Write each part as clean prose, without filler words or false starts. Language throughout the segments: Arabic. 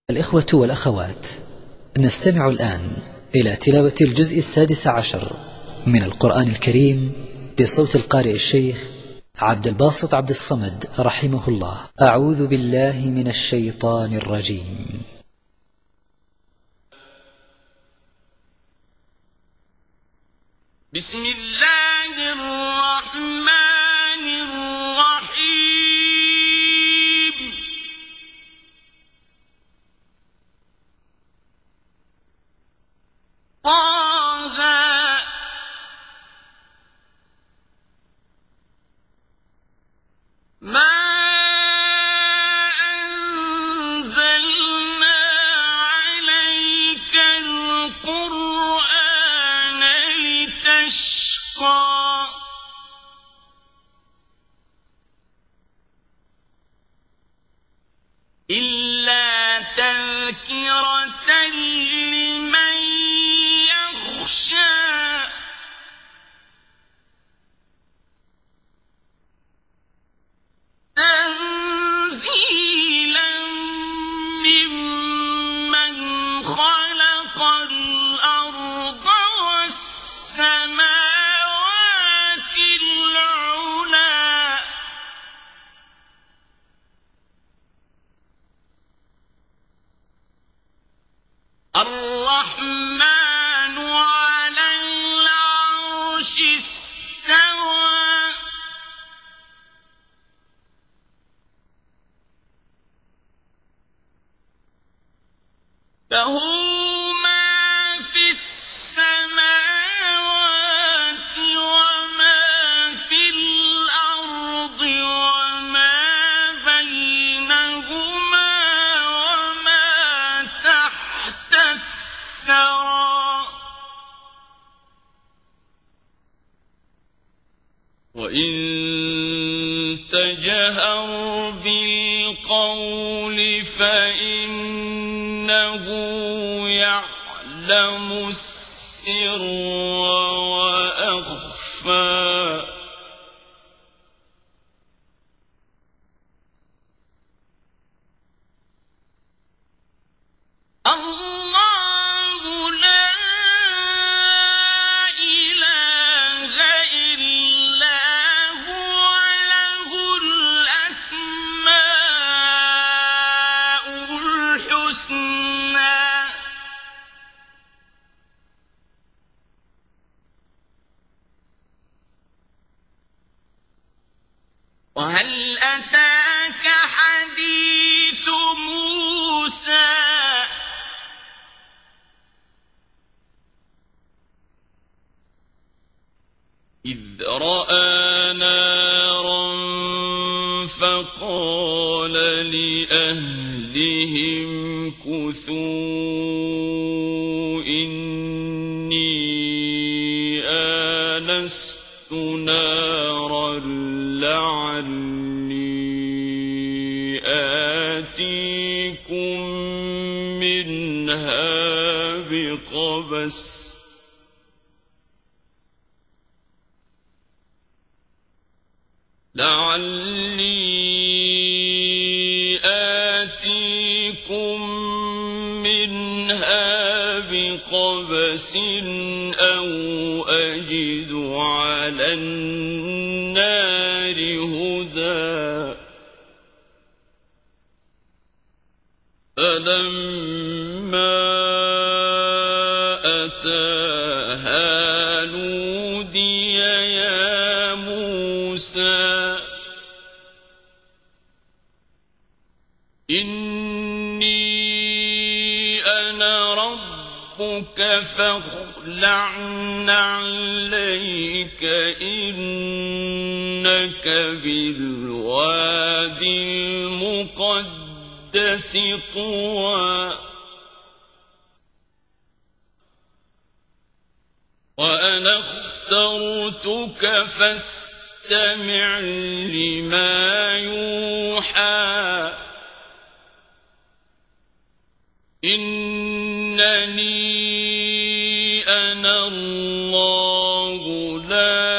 الإخوة والأخوات، نستمع الآن إلى تلاوة الجزء 16 من القرآن الكريم بصوت القارئ الشيخ عبد الباسط عبد الصمد رحمه الله. أعوذ بالله من الشيطان الرجيم. بسم الله الرحمن الرحيم. طه ما أنزلنا عليك القرآن لتشقى إلا تذكرة لمن يخشى تنزيلا ممن خلق الأرض والسماوات العلى الرحمن على العرش استوى له ما في السماوات وما في الأرض وما بينهما وما تحت الثرى وإن تجهر بالقول فإنه يعلم السر وأخفى الله لا إله إلا هو له الأسماء الحسنى وهل أتاك حديث موسى إذ رأى نارا فقال لأهلهم كثوا إني آنست نارا لعلي آتيكم منها بقبس أو أجد على النار هدى فلما أتاها نودي يا موسى إني أنا ربك فاخلع نعليك إنك بالوادي المقدس طوى وأنا اخترتك فاستمع لما يوحى إنني أنا الله لا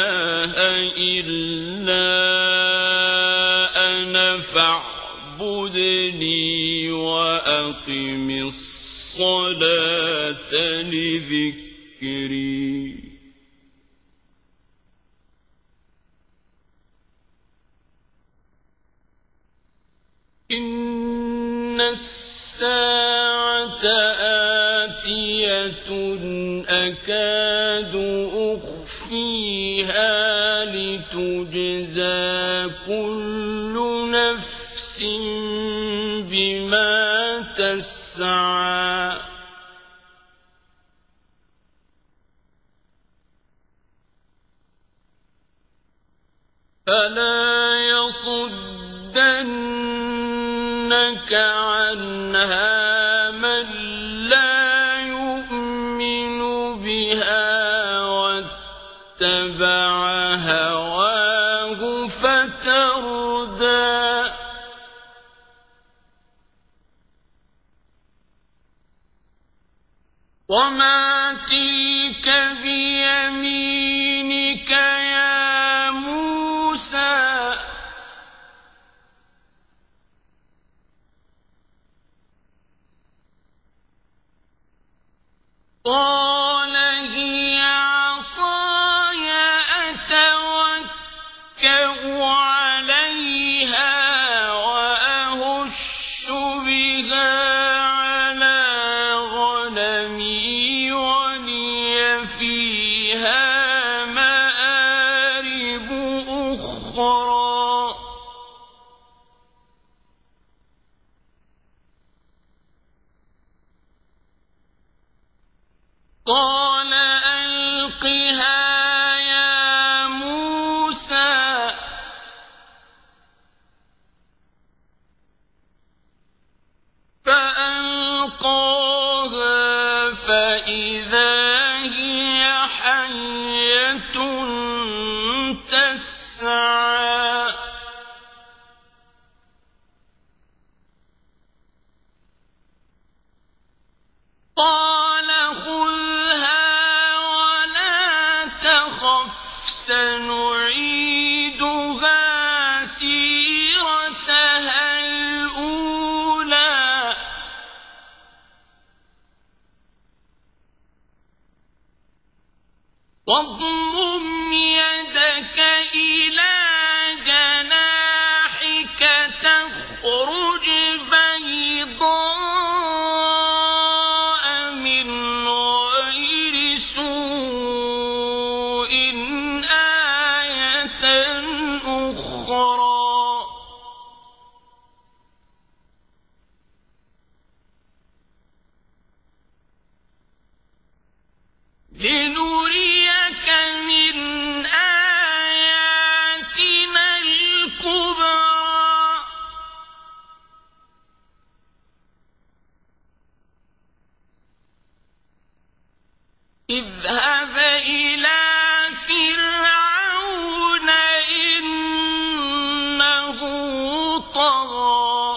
إله إلا أنا فاعبدني فاعبدني وأقم الصلاة لذكري إن الساعة آتية أكاد أخفيها لتجزى كل نفس بما تسعى فلا يصدنك عنها من لا يؤمن بها واتبع هواه فتردى وما تلك بيمينك يا موسى قال هي عصاي أتوكأ عليها وأهش بها على غنمي ولي فيها مآرب أخرى قال ألقها يا موسى فألقاها فإذا هي حية تسعى قال خذها ولا تخف سنعيدها سيرتها الأولى واضمم يدك إلى جناحك تخرج بيضاء من غير سوء آية أخرى لنريك من آياتنا الكبرى اذهب إلى فرعون إنه طغى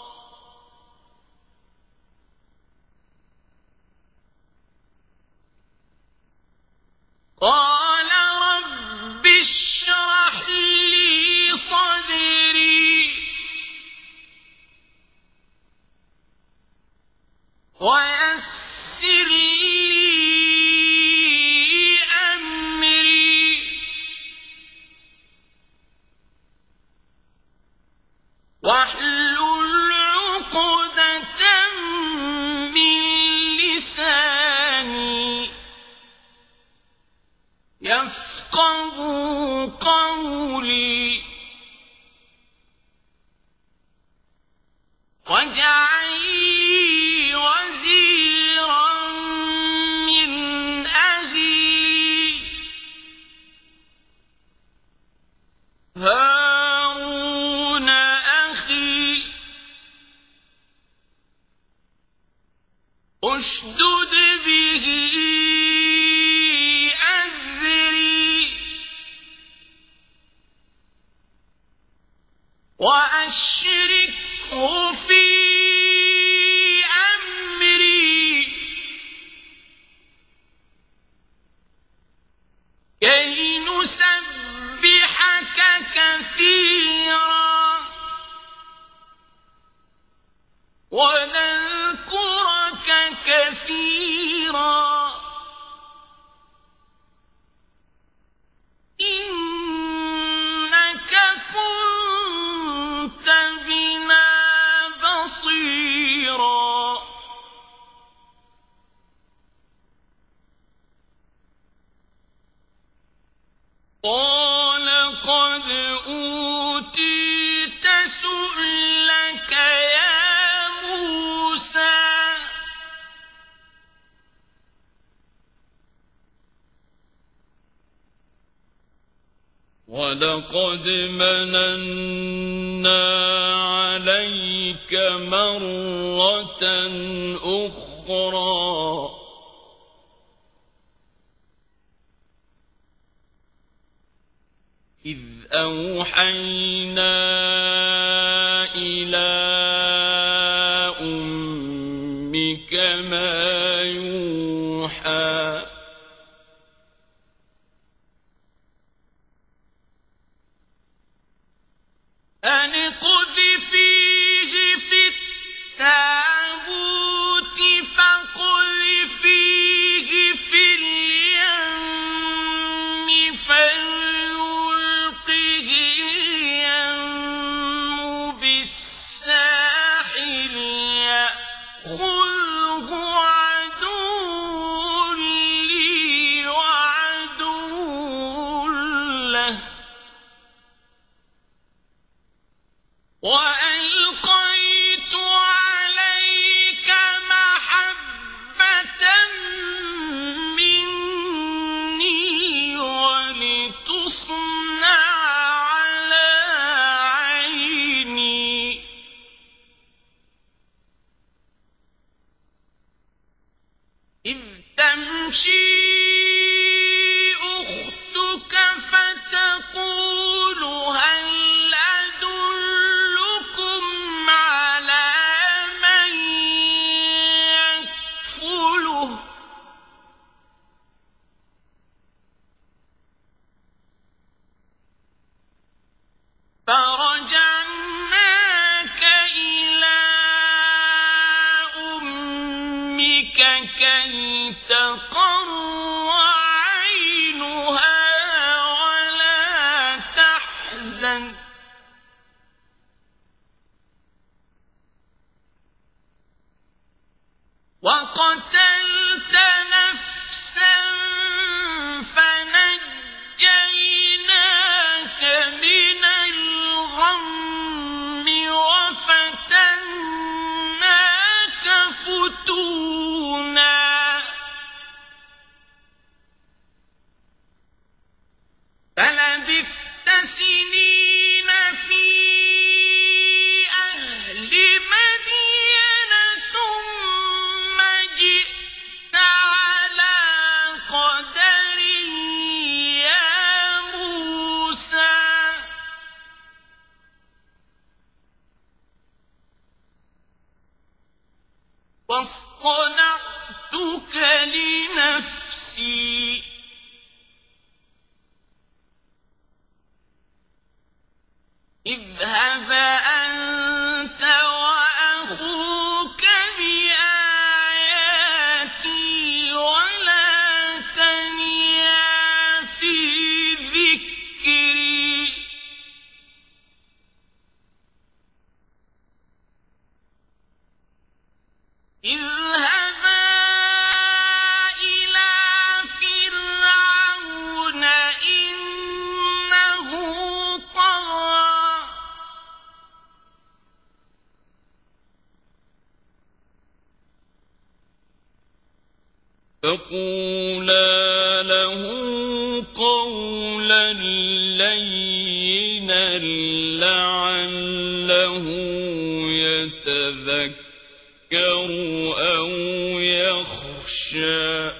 قال رب اشرح لي صدري ويسر لي أمري واحلل عقدة من لساني يفقهوا قولي واجعل لي وزيرا من أهلي هارون أخي اشدد به أزري وأشركه في أمري كي نسبحك كثيرا ونذكرك كثيرا إنك كنت بنا بصيرا قال قد أوتيت سؤلك يا موسى ولقد مننا عليك مرة أخرى إذ أوحينا إلى أمك ما يوحى أن اقذفيه في التابوت فاقذفيه في اليم فليلقه اليم بالساحل يأخذه عدو لي وعدو له وألقيت عليك محبة مني ولتصنع على عيني إذ تمشي أختك فتقول هل أدلكم على من يكفله فرجعناك إلى أمك كي تقر عينها ولا تحزن وقتلت نفسا فنجيناك من الغم وفتناك فتونا فلبثت سنين في أهل مدين ثم جئت على قدر يا موسى واصطنعتك لنفسي اذهب أنت وأخوك بآياتي ولا تنيا في ذكري اذهبا إلى فرعون إنه طغى فقولا له قولا لينا لعله يتذكر أو يخشى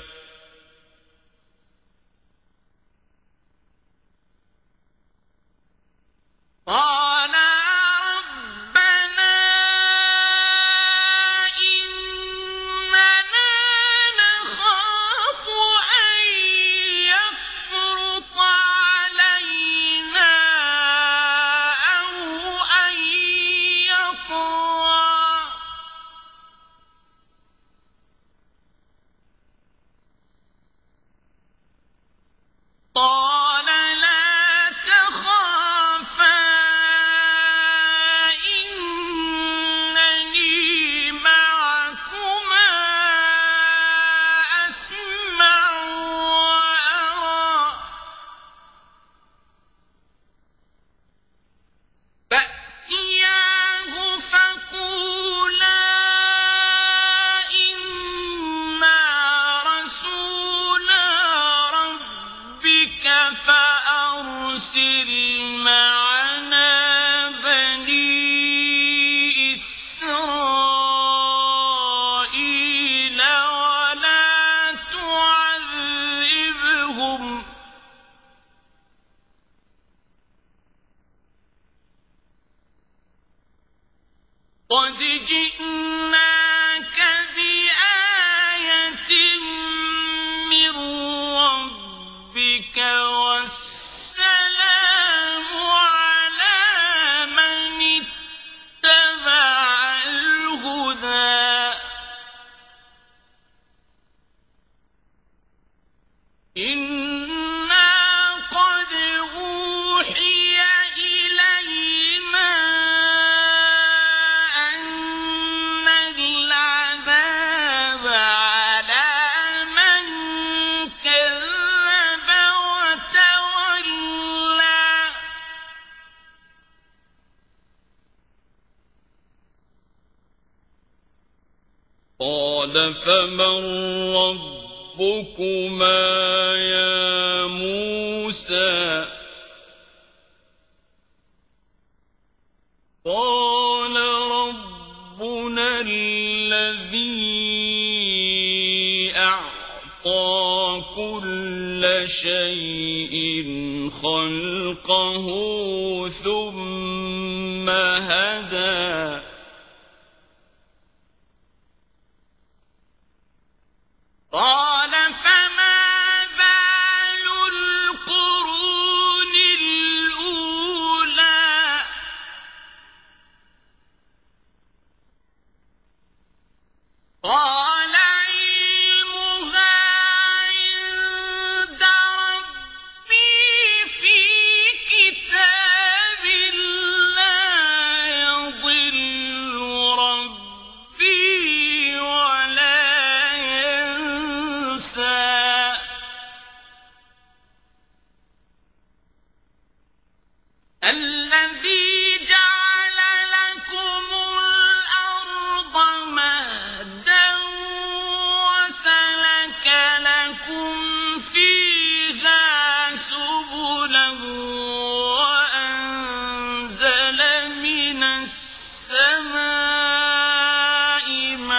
قال ربنا إننا نخاف أن يفرط علينا أو أن يطغى جئناك بآية من ربك والسلام على من اتبع الهدى إنا قد أوحي إلينا أن العذاب على من كذب وتولى قال فمن ربكما يا موسى قال ربنا الذي أعطى كل شيء خلقه ثم هدى قال فما بال القرون الأولى قال علمها عند ربي في كتاب لا يضل ربي ولا ينسى الذي جعل لكم الأرض مهدا وسلك لكم فيها سبلا وأنزل من السماء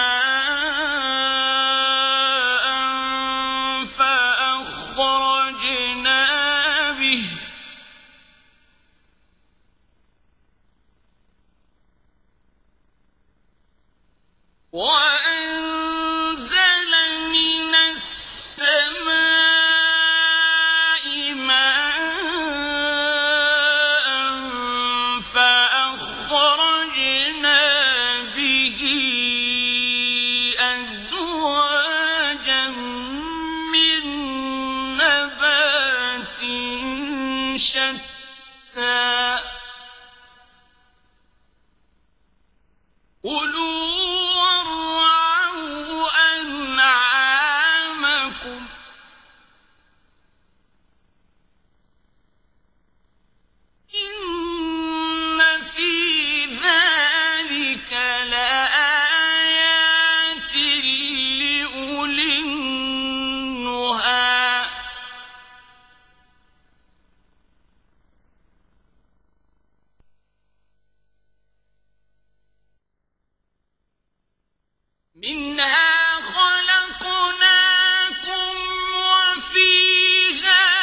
ماء فأخرجنا به وأنزل من السماء ماء فأخرجنا به أزواجا من نبات شتى كلوا وارعوا أنعامكم إن في ذلك لآيات لأولي النهى منها خلقناكم وفيها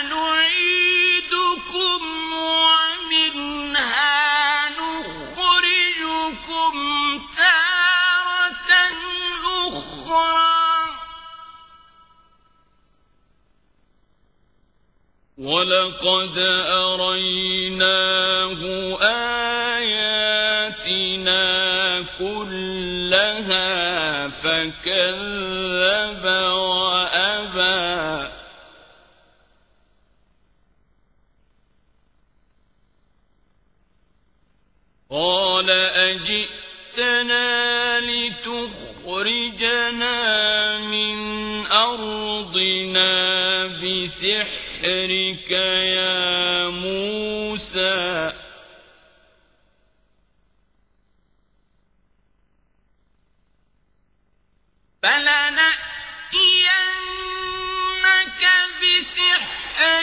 نعيدكم ومنها نخرجكم تارة أخرى ولقد أريناه آياتنا كلها فكذب وأبى قال أجئتنا لتخرجنا من أرضنا بسحرك يا موسى فلنأتينك بسحر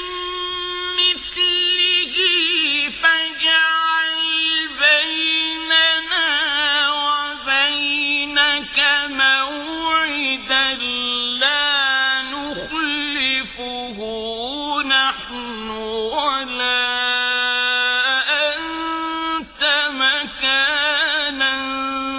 مثله فاجعل بيننا وبينك موعدا لا نخلفه نحن ولا أنت مكانا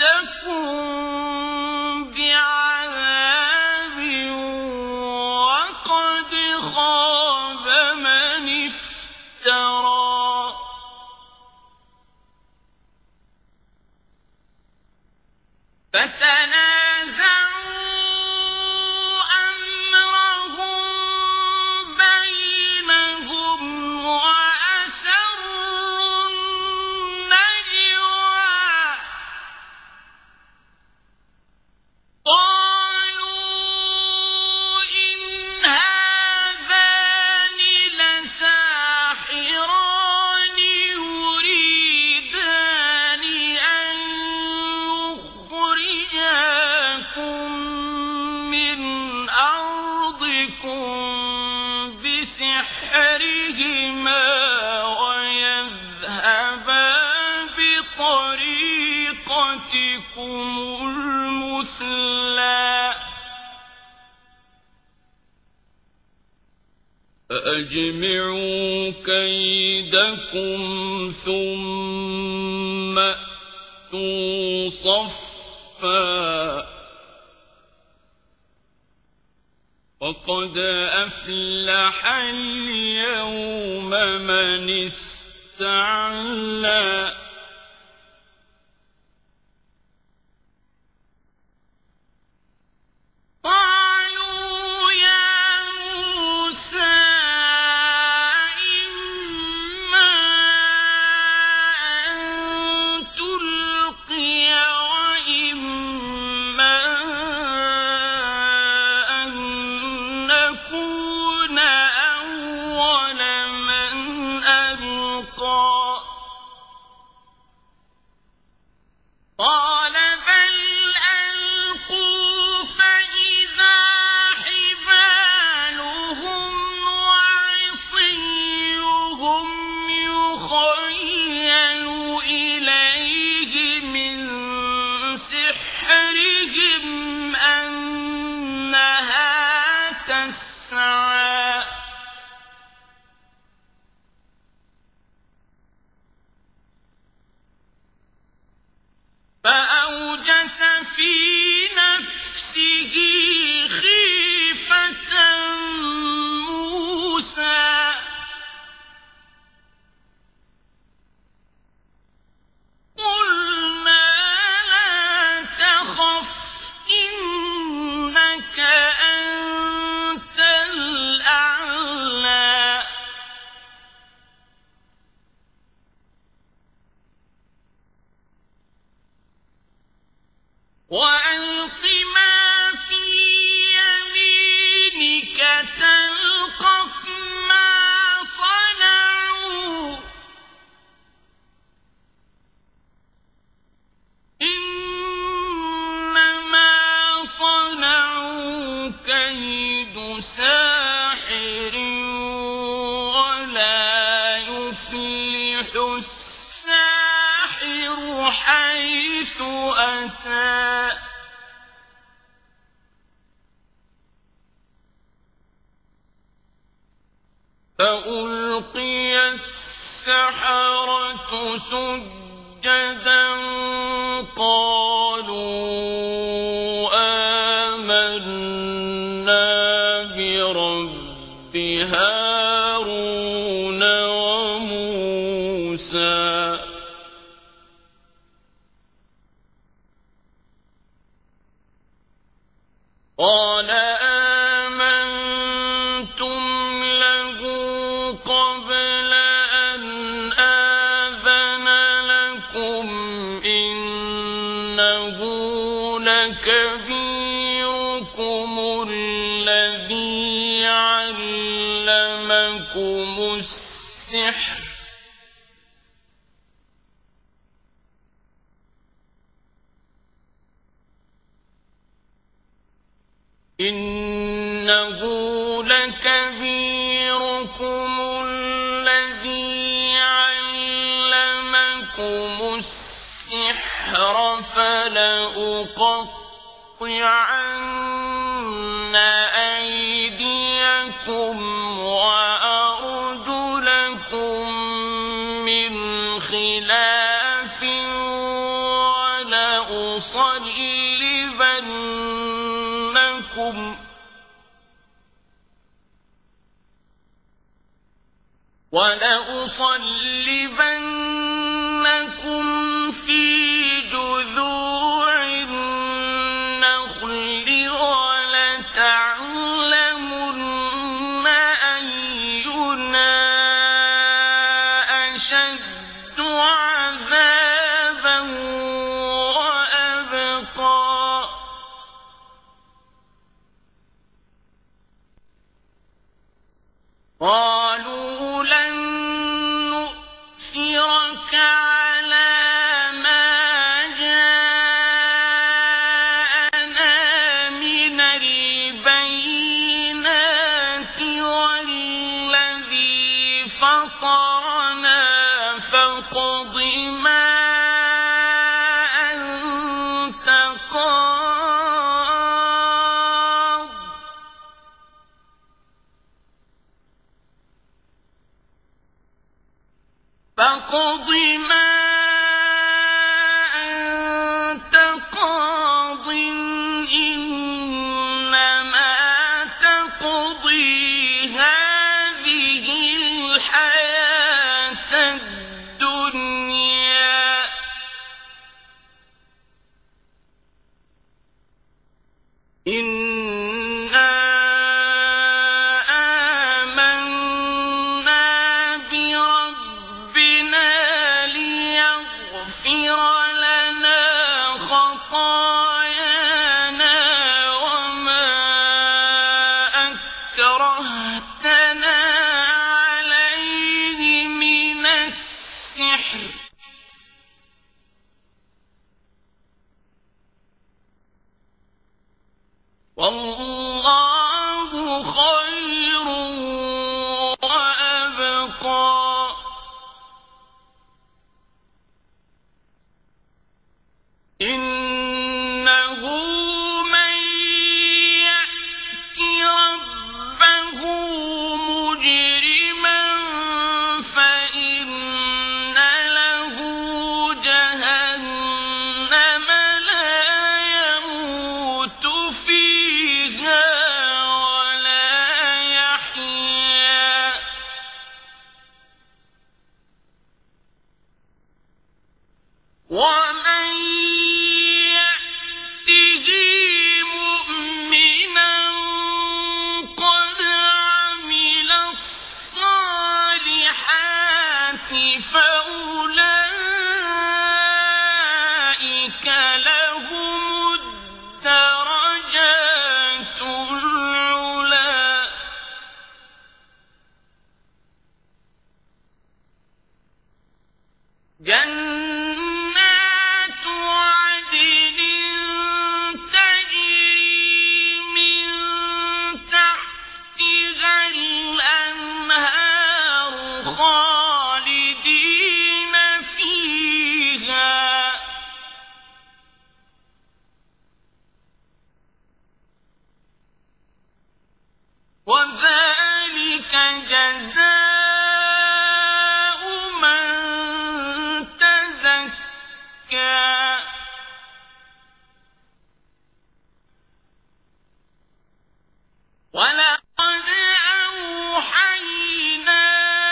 بعذاب وقد خاب من افترى فتنازعوا أمرهم بينهم وأسروا النجوى قالوا إن هذان لساحران يريدان أن يخرجاكم من أرضكم بسحرهما ويذهبا بطريقتكم المثلى فأجمعوا كيدكم ثم أتوا صفا وقد أفلح اليوم من استعلى قالوا يا موسى إما أن تلقي وإما أن نكون أول من ألقى قال بل ألقوا فإذا حبالهم وعصيهم يخيل إليه من سحرهم أنها تسعى فأوجس في نفسه خيفة موسى قلنا لا تخف إنك أنت الأعلى وألق ما في يمينك تلقف ما صنعوا إنما صنعوا كيد ساحر ولا يفلح الساحر حيث أتى فألقي السحرة سجدا قالوا آمنا برب هارون وموسى قال آمنتم له قبل أن آذن لكم إنه لكبيركم الذي علمكم السحر إنه لكبيركم الذي علمكم السحر فلأقطعن أيديكم وأرجلكم من خلاف ولأصلبنكم وَلَأُصَلِّبَنَّكُمْ فِي جُذُوعِ النَّخْلِ وَلَتَعْلَمُنَّ أَيُّنَا أَشَدُّ عَذَابًا وَأَبْقَىٰ قَالُوا لَن نُّؤْثِرَكَ عَلَىٰ مَا جَاءَنَا مِنَ الْبَيِّنَاتِ وَالَّذِي فَطَرَنَا فَاقْضِ مَا أَنتَ قَاضٍ إِنَّمَا تَقْضِي هَٰذِهِ الْحَيَاةَ الدُّنْيَا إِنَّا آمَنَّا بِرَبِّنَا لِيَغْفِرَ لَنَا خَطَايَانَا وَمَا أَكْرَهْتَنَا عَلَيْهِ مِنَ السِّحْرِ ۗ وَاللَّهُ خَيْرٌ وَأَبْقَىٰ إِنَّهُ مَن يَأْتِ رَبَّهُ مُجْرِمًا فَإِنَّ لَهُ جَهَنَّمَ لَا يَمُوتُ فِيهَا وَلَا يَحْيَىٰ وَمَن يَأْتِهِ مُؤْمِنًا قَدْ عَمِلَ الصَّالِحَاتِ فَأُولَٰئِكَ لَهُمُ الدَّرَجَاتُ الْعُلَىٰ جَنَّاتُ عَدْنٍ تَجْرِي مِن تَحْتِهَا الْأَنْهَارُ خَالِدِينَ فِيهَا وَذَٰلِكَ جَزَاءُ مَن تَزَكَّىٰ وَلَقَدْ أَوْحَيْنَا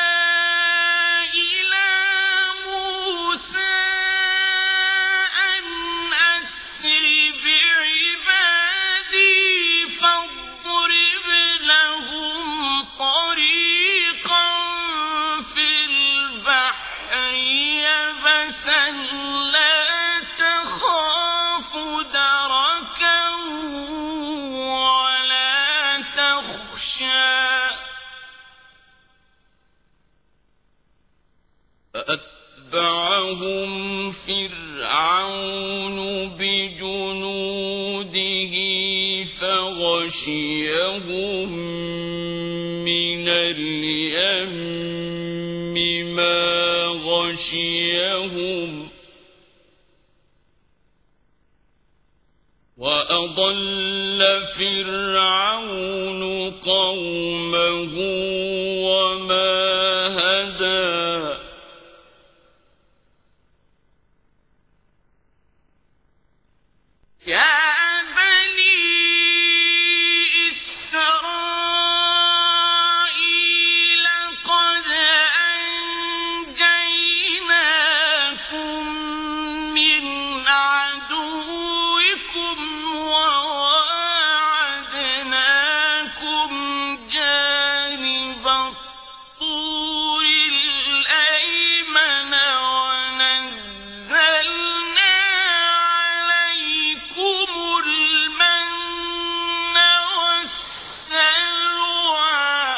إِلَىٰ مُوسَىٰ أَنْ أَسْرِ بِعِبَادِي فَاضْرِبْ لَهُمْ طَرِيقًا فِي الْبَحْرِ يَبَسًا لَّا تَخَافُ دَرَكًا وَلَا تَخْشَىٰ فَأَتْبَعَهُمْ فِرْعَوْنُ بِجُنُودِهِ فَغَشِيَهُم مِّنَ الْيَمِّ مَا غَشِيَهُمْ وَأَضَلَّ فِرْعَوْنُ قَوْمَهُ وَمَا هَدَىٰ يا بني إسرائيل قد أنجيناكم من عدوكم وواعدناكم جانب الطور الأيمن ونزلنا عليكم المن والسلوى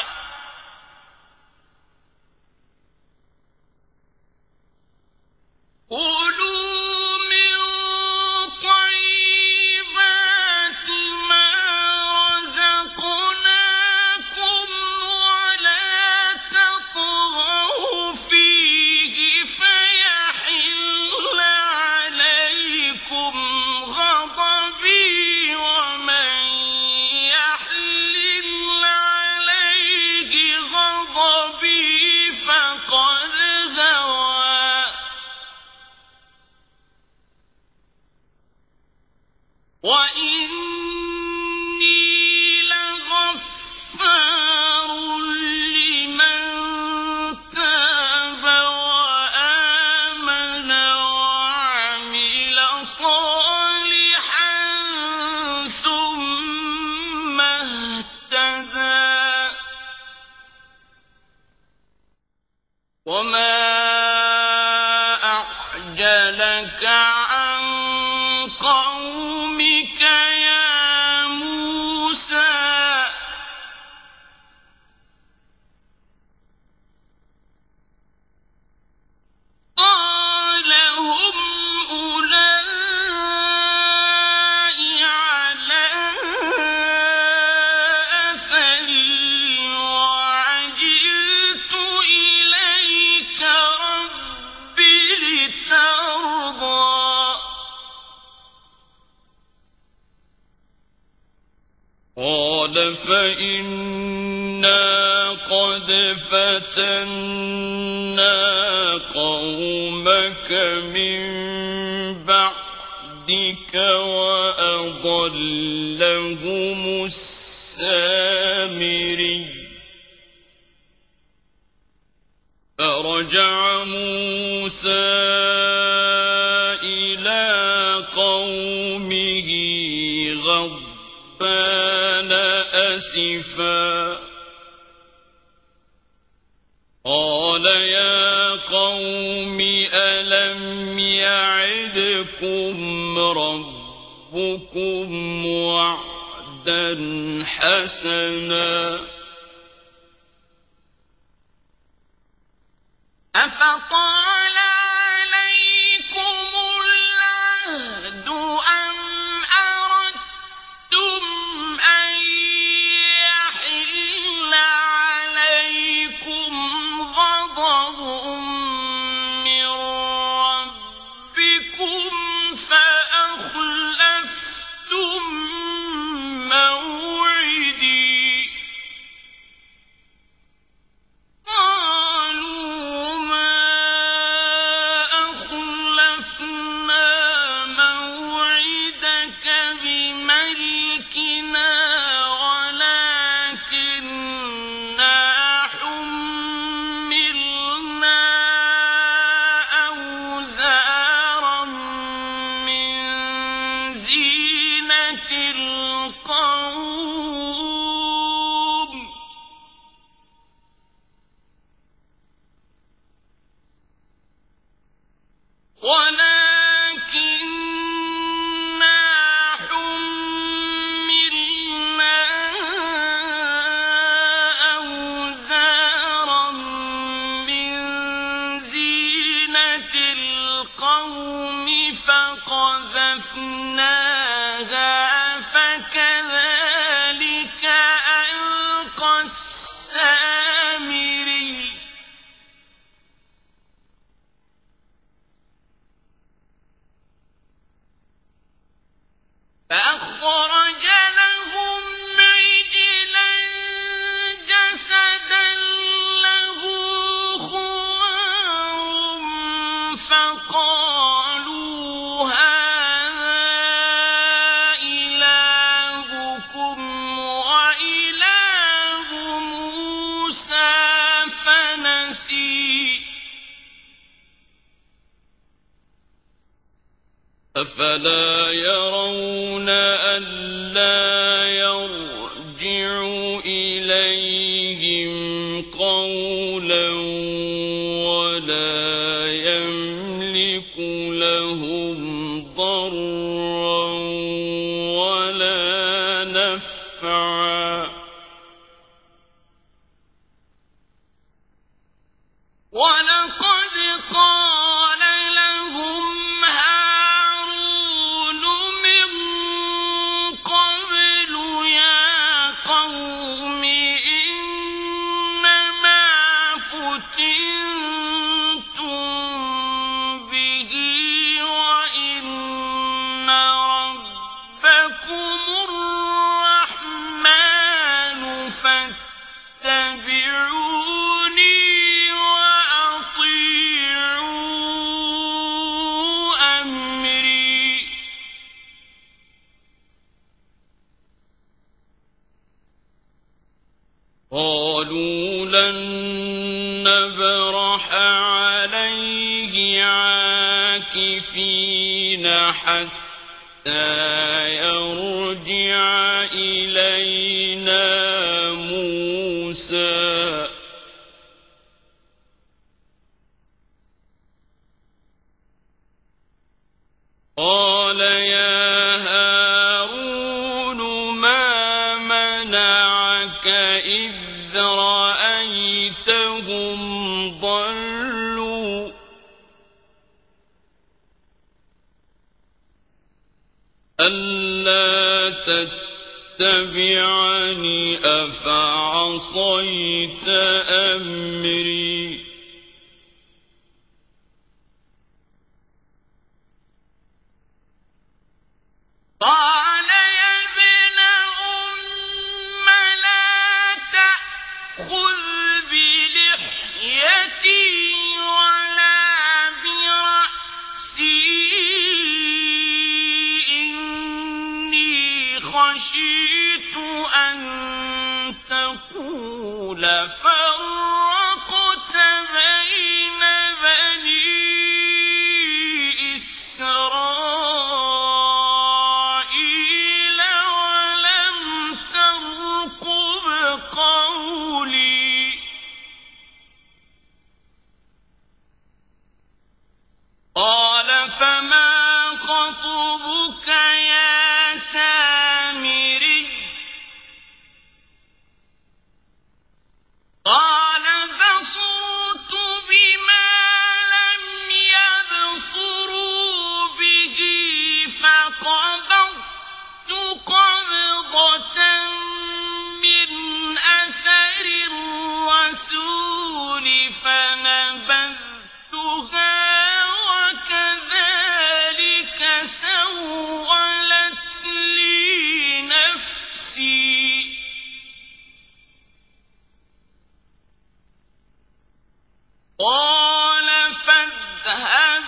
كلوا من طيبات ما رزقناكم ولا تطغوا فيه فيحل عليكم غضبي ومن يحلل عليه غضبي فقد هوى وإني لغفار لمن تاب وآمن وعمل صالحا ثم اهتدى وما أعجلك عن قومك يا موسى قال هم أولئك على أثري وعجلت إليك رب لترضى قال فإنا قد فتنا قومك من بعدك وأضلهم السامري فرجع موسى إلى قومه غضبان أسفا قال يا قوم ألم يعدكم ربكم وعدا حسنا أفطال عليكم العهد أم أردتم أن يحل عليكم غضب من ربكم فأخلفتم موعدي قالوا ما أخلفنا موعدك بملكنا ولكننا حملنا أوزارا من زينة القوم فقذفناها فكذلك ألقى السامري فأخرج لهم عجلا جسدا له خوار فقالوا هذا أفلا يرون ألا يرجع إليهم قولا ولا يملك لهم ضرا ولا نفعا ولقد قال لهم هارون من قبل يا قوم إنما فتنتم به وإن ربكم الرحمن فاتبعوني قالوا لن نبرح عليه عاكفين حتى يرجع إلينا موسى قال يا هارون ما منعك إذ رأيتهم ضلوا ألا تتبعني أفعصيت أمري قال يا ابن أم لا تأخذ بلحيتي ولا برأسي إني خشيت أن تقول فرقت بين بني إسرائيل ولم ترقب قولي قال فما خطبك يا سامري قال بصرت بما لم يبصروا به فقبضت قبضة من أثر الرسول فنبذتها وكذلك سولت لي نفسي قال فاذهب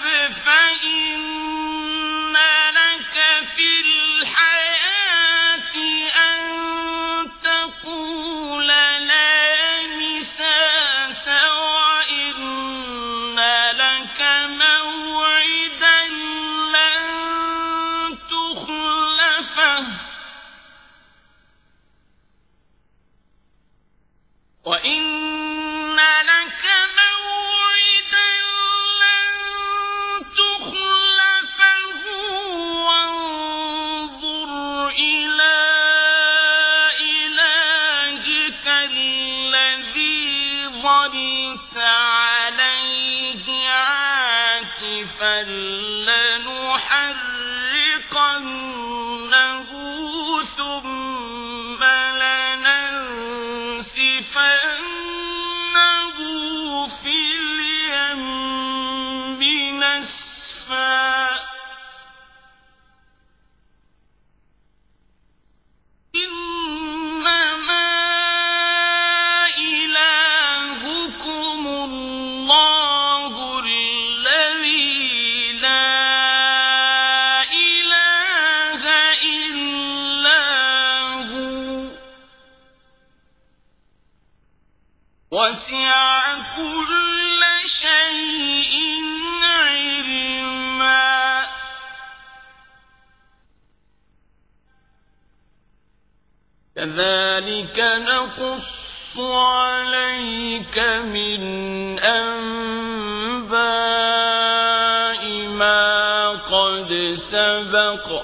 فإن لك في الحياة أن تقول لا مساس وإن لك موعدا لن تخلفه وإن لك موعدا لن تخلفه وانظر إلى إلهك الذي ظلت عليه عاكفا لنحرقنه ثم لننسفنه في اليم نسفا إنما إلهكم الله الذي لا إله إلا هو وسع كل شيء علما كذلك نقص عليك من أنباء ما قد سبق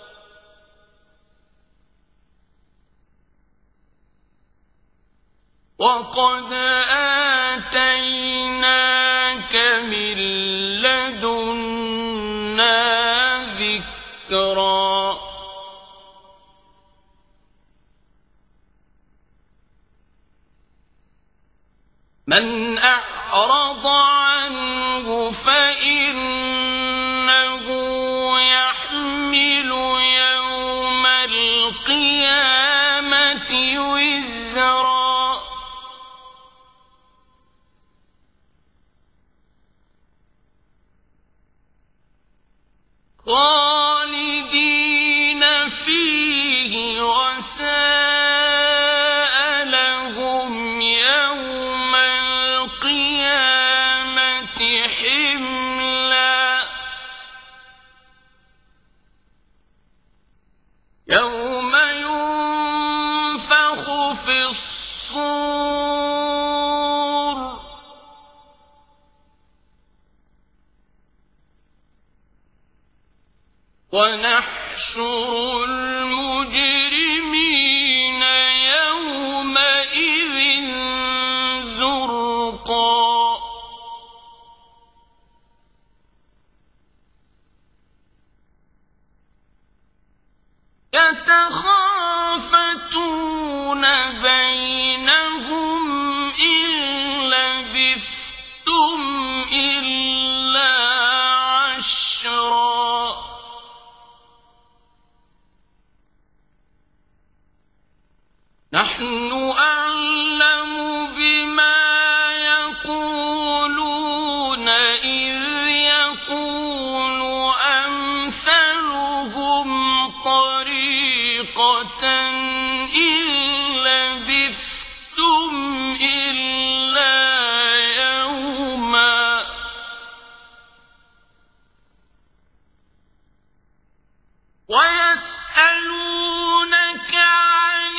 وقد آتيناك من لدنا ذكرا من أعرض عنه فإنه يحمل يوم القيامة وزرا خالدين فيه وساء لهم يوم القيامة حملا يوم ينفخ في الصور ونحشر المجرمين يومئذ زرقا يتخافتون بينهم إن لبثتم إلا عشرا نحن أعلم بما يقولون إذ يقول أمثلهم طريقة إن لبثتم إلا يوما ويسألونك عن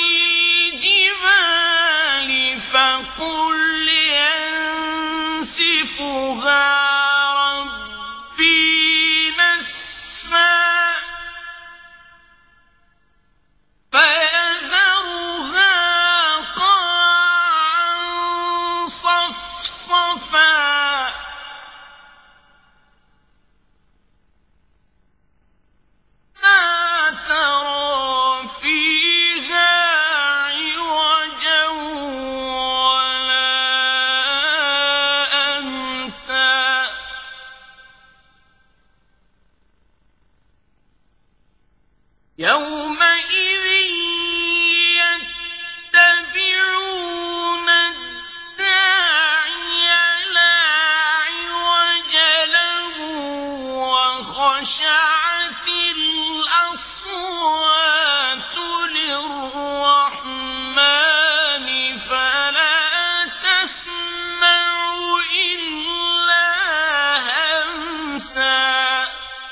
الجبال فقل ينسفها ربي نسفا فيذرها قاعا صفصفا لا ترى فيها عوجا ولا أمتا يومئذ يتبعون الداعي لا عوج له وخشعت الأصوات للرحمن فلا تسمع إلا همسا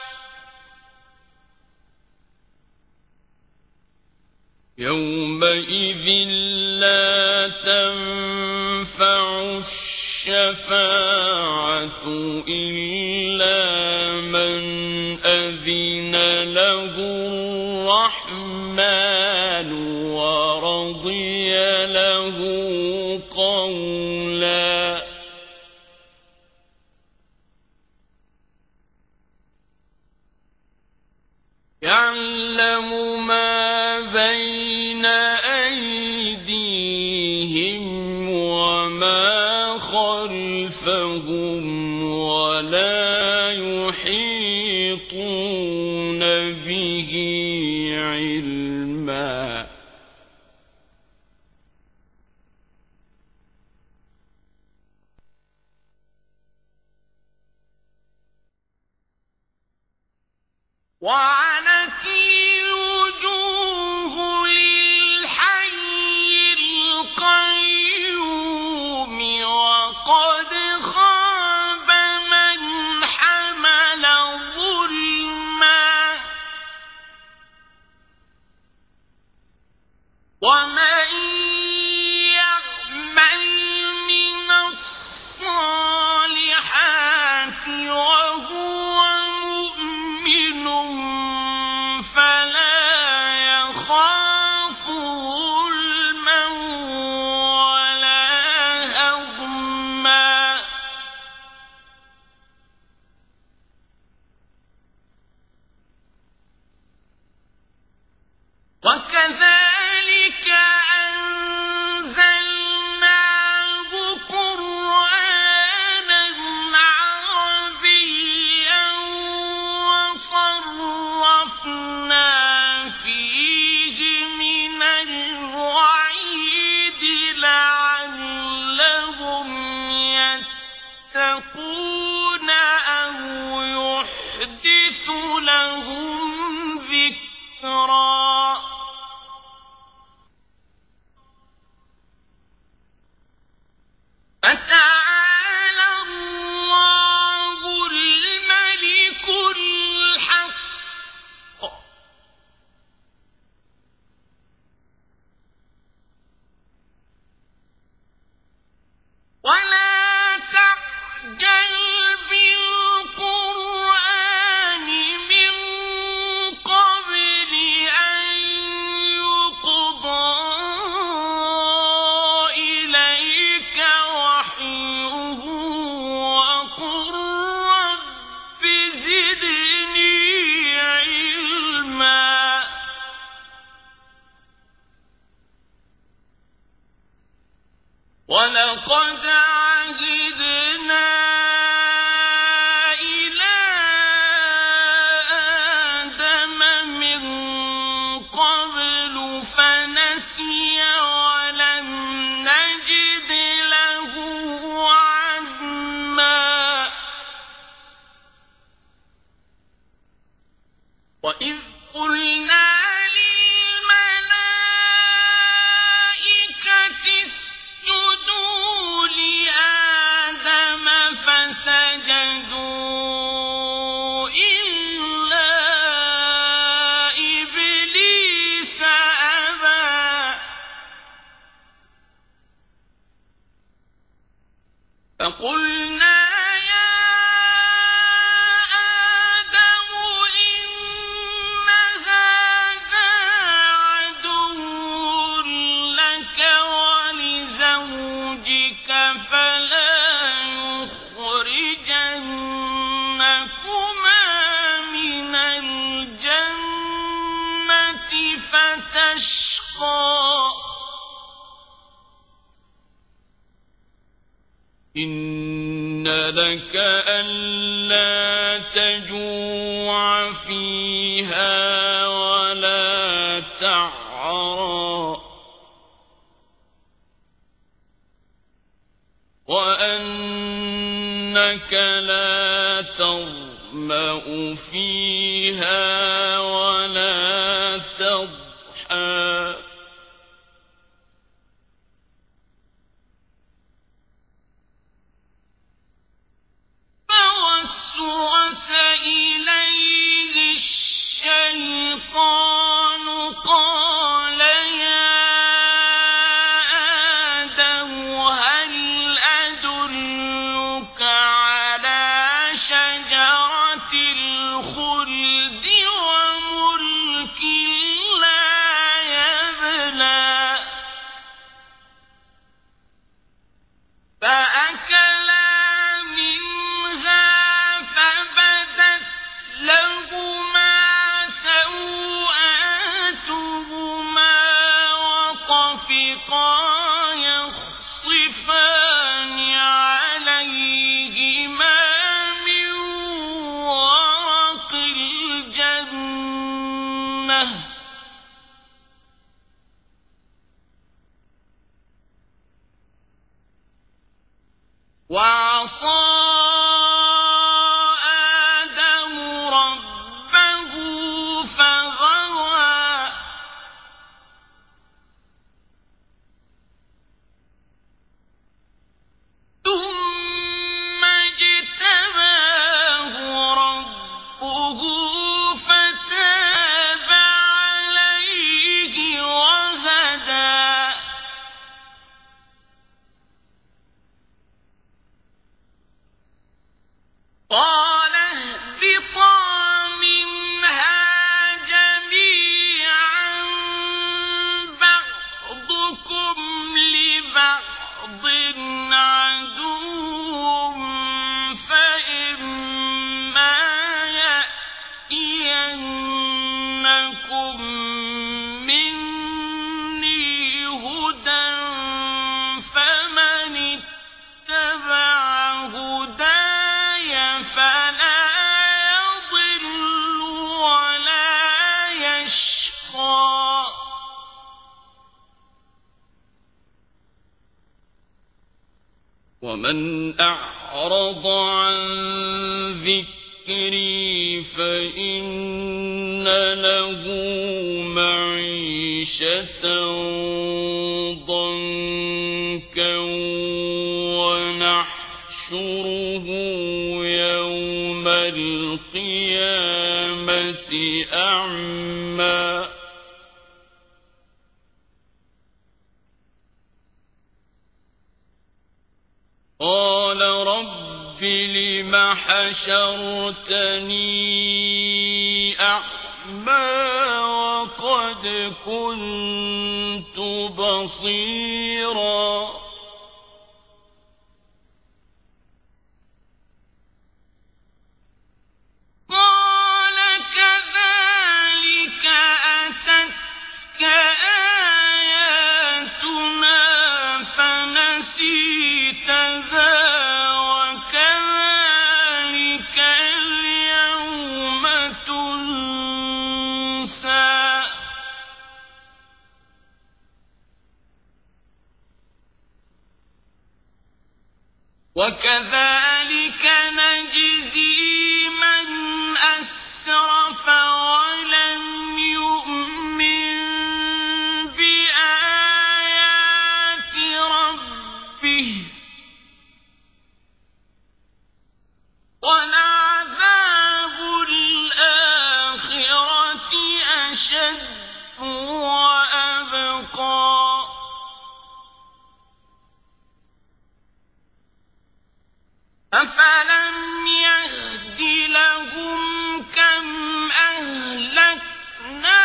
يومئذ لا تنفع الشفاعة إلا من أذن له الرحمن ورضي له قولا يعلم ما بين أيديهم وما خلفهم ولا يحيطون به علما وعنت الوجوه للحي القيوم وقد خاب من حمل ظلما فيه من الوعيد لعلهم يتقون أو يحدث لهم ذكرا فتعالى الله الملك الحق ولا تعجل بالقرآن من قبل أن يقضى إليك وحيه وقل رب زدني علما ولقد عهدنا إلى آدم من قبل فنسي ولم نجد له عزما وإذ قلنا للملائكة اسجدوا لآدم فسجدوا إلا إبليس أبى فقلنا يا آدم إن هذا عدو لك ولزوجك فلا يخرجنكما من الجنة فتشقى إن لك ألا تجوع فيها ولا تعرى وأنك لا تظمأ فيها ولا تضحى فوسوس إليه الشيطان قال يا آدم هل أدلك على شجرة الخلد وملك لا يبلى فأكلا منها فبدت لهما سوآتهما وطفقا يخصفان عليهما من ورق الجنة وعصى آدم ربه فغوى ثم اجتباه ربه فتاب عليه وهدى نشطا ومن أعرض عن ذكري فإن له معيشة ضنكا ونحشره يوم القيامة أعمى قال رب لم حشرتني أعمى وقد كنت بصيرا قال كذلك أتتك آياتنا فنسيتها وكذلك اليوم تنسى وكذلك نجزي من أسرف ولم يؤمن بآيات ربه ولعذاب الآخرة أشد وأبقى أفلم يهد لهم كم أهلكنا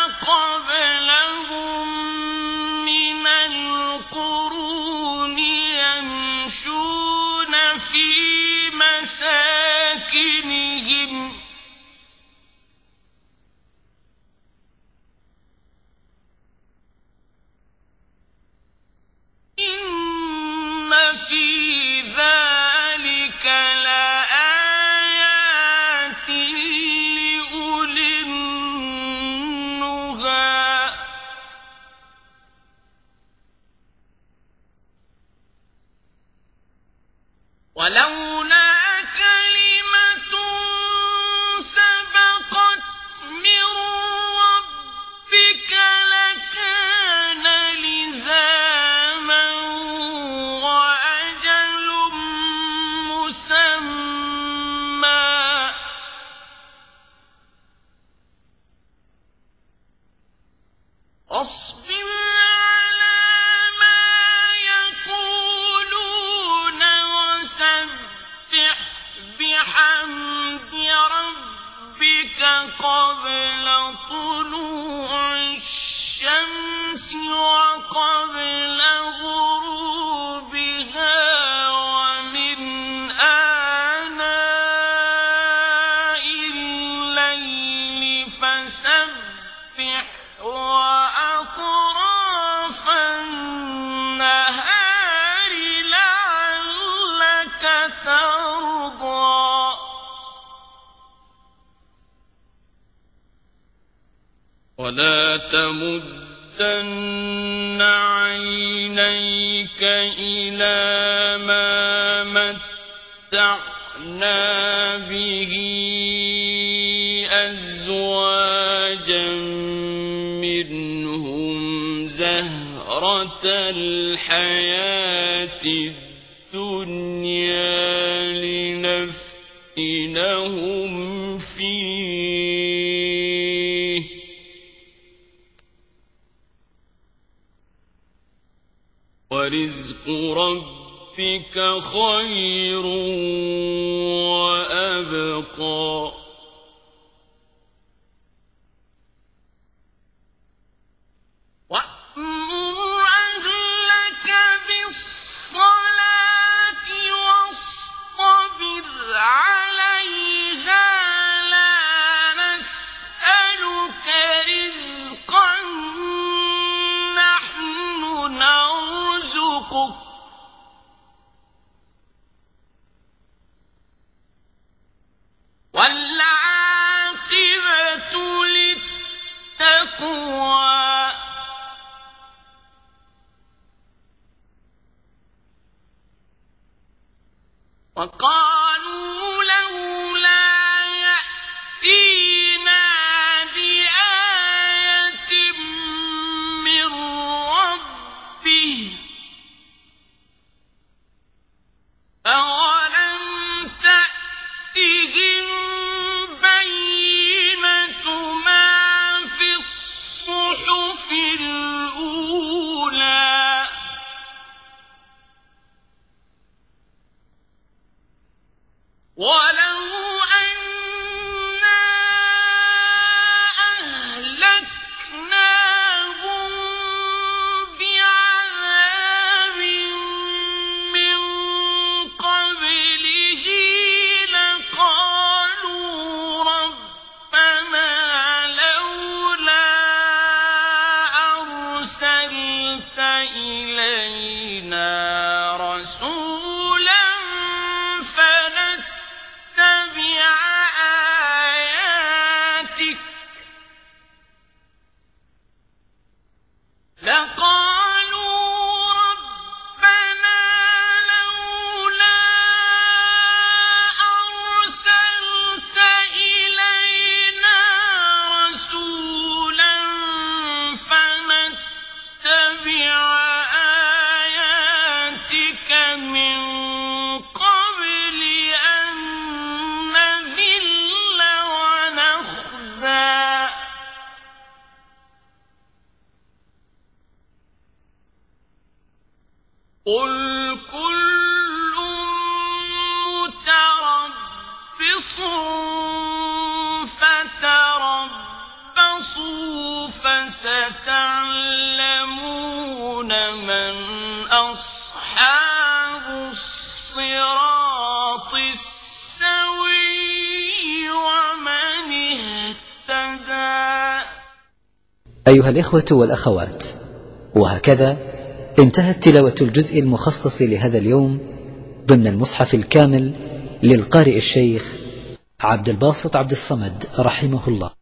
قبلهم من القرون يمشون في مساكنهم إن في ذلك لآيات لأولي النهى ولولا كلمة سبقت من ربك لكان لزاما وأجل مسمى واصبر على ما يقولون وسبح بحمد ربك قبل طلوع الشمس وقبل غروبها ومن آناء الليل فسبح وأطراف النهار لعلك ترضى ولا تمدن عينيك إلى ما متعنا به أزواجا منهم زهرة الحياة الدنيا لنفتنهم فيه ورزق ربك خير وأبقى وأمر أهلك بالصلاة واصطبر عليها لا نسألك رزقا نحن نرزقك والله وقالوا لولا يأتينا بآية من ربه أولم تأتهم بينة ما في الصحف الأولى ولو أنا أهلكناهم بعذاب من قبله لقالوا ربنا لولا أرسلت إلينا رسولا فنتبع آياتك لقالوا ربنا لولا أرسلت إلينا رسولا فنتبع آياتك من قبل أن نذل ونخزى قل كل متربص فتربصوا فستعلمون من أصحاب الصراط السوي ومن اهتدى. أيها الإخوة والأخوات، وهكذا انتهت تلاوة الجزء المخصص لهذا اليوم ضمن المصحف الكامل للقارئ الشيخ عبد الباسط عبد الصمد رحمه الله.